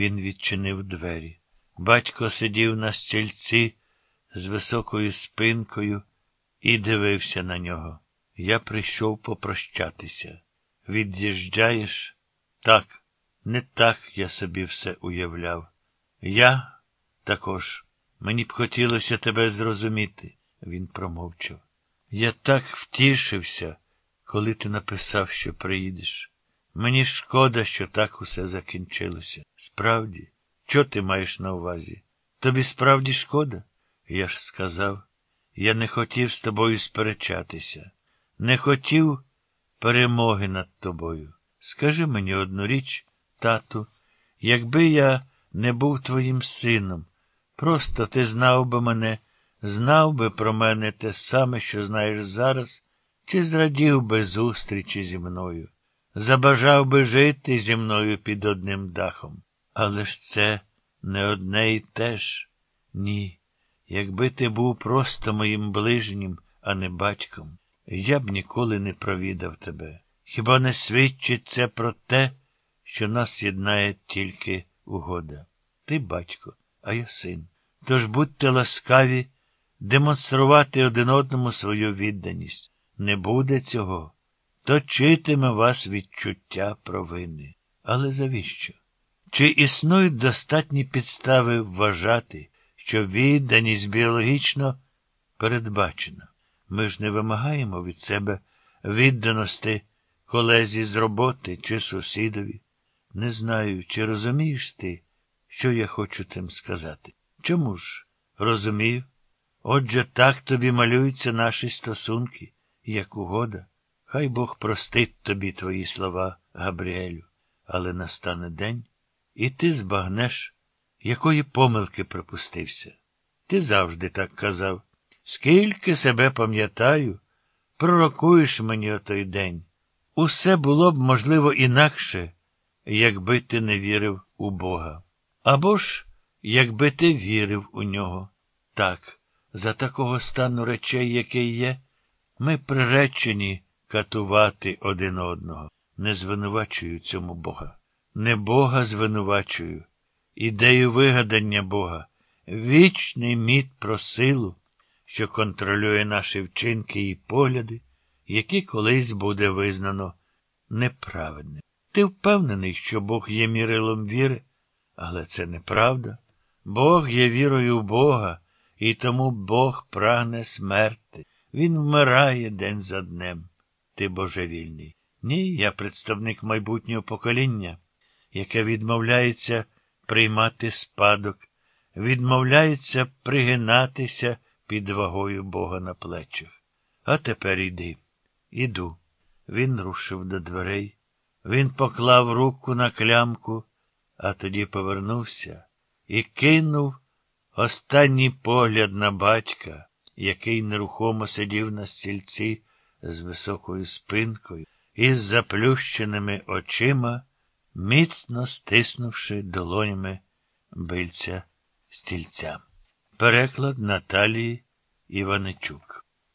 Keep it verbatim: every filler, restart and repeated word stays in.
Він відчинив двері. Батько сидів на стільці з високою спинкою і дивився на нього. Я прийшов попрощатися. Від'їжджаєш? Так, не так я собі все уявляв. Я також. Мені б хотілося тебе зрозуміти. Він промовчав. Я так втішився, коли ти написав, що приїдеш. Мені шкода, що так усе закінчилося. Справді? Що ти маєш на увазі? Тобі справді шкода? Я ж сказав, я не хотів з тобою сперечатися. Не хотів перемоги над тобою. Скажи мені одну річ, тату, якби я не був твоїм сином, просто ти знав би мене, знав би про мене те саме, що знаєш зараз, чи зрадів би зустрічі зі мною, забажав би жити зі мною під одним дахом. Але ж це не одне і те ж. Ні, якби ти був просто моїм ближнім, а не батьком, я б ніколи не провідав тебе. Хіба не свідчить це про те, що нас єднає тільки угода? Ти батько, а я син. Тож будьте ласкаві демонструвати один одному свою відданість. Не буде цього, точитиме вас відчуття провини. Але завіщо? Чи існують достатні підстави вважати, що відданість біологічно передбачена? Ми ж не вимагаємо від себе відданості колезі з роботи чи сусідові. Не знаю, чи розумієш ти, що я хочу цим сказати. Чому ж? Розумію. Отже, так тобі малюються наші стосунки, як угода. Хай Бог простить тобі твої слова, Габріелю. Але настане день, і ти збагнеш, якої помилки припустився. Ти завжди так казав. Скільки себе пам'ятаю, пророкуєш мені о той день. Усе було б, можливо, інакше, якби ти не вірив у Бога. Або ж, якби ти вірив у нього. Так, за такого стану речей, який є, ми приречені катувати один одного. Не звинувачую цьому Бога. Не Бога звинувачую. Ідею вигадання Бога. Вічний міт про силу, що контролює наші вчинки і погляди, які колись буде визнано неправедним. Ти впевнений, що Бог є мірилом віри? Але це неправда. Бог є вірою в Бога, і тому Бог прагне смерти. Він вмирає день за днем. Ти божевільний. Ні, я представник майбутнього покоління, яке відмовляється приймати спадок, відмовляється пригинатися під вагою Бога на плечах. А тепер іди. Іду. Він рушив до дверей. Він поклав руку на клямку, а тоді повернувся і кинув останній погляд на батька, який нерухомо сидів на стільці з високою спинкою і з заплющеними очима, міцно стиснувши долонями бильця стільця. Переклад Наталії Іваничук.